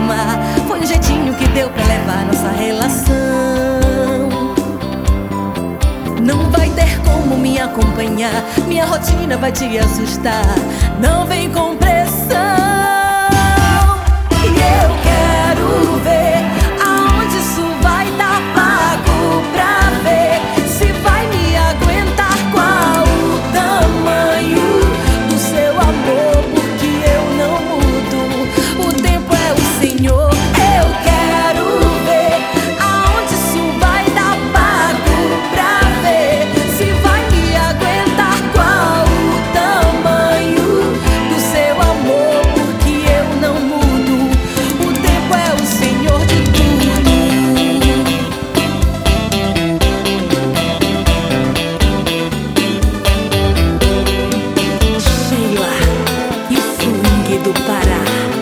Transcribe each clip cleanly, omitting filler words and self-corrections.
acostumar. Foi um jeitinho que deu pra levar nossa relação. Não vai ter como me acompanhar, minha rotina vai te assustar. Não vem com pressão. E eu quero ver aonde isso vai dar pago pra ver se vai me aguentar. Qual o tamanho do seu amor, porque eu não mudo. O tempo é o Senhor. Eu quero ver aonde isso vai dar pago pra ver se vai me aguentar. Qual o tamanho do seu amor, porque eu não mudo. O tempo é o Senhor de tudo. Sheila e o Fungue do Pará.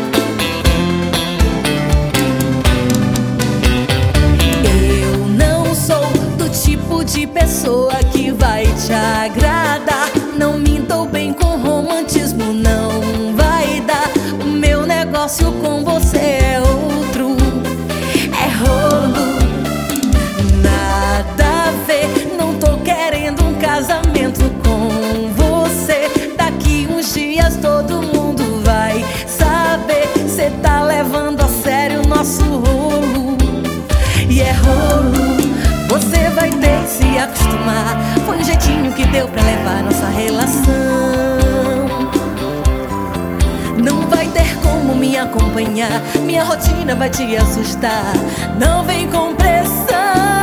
Eu não sou do tipo de pessoa que vai te agradar. Não me dou bem com romantismo, não vai dar. O meu negócio com você é outro, é rolo, nada a ver. Não tô querendo um casamento com você. Daqui uns dias todo mundo vai saber. Cê tá levando a sério o nosso rolo. E é rolo, você vai ter que se acostumar. Foi um jeitinho que deu pra levar nossa relação. Não vai ter como me acompanhar, minha rotina vai te assustar. Não vem com pressão.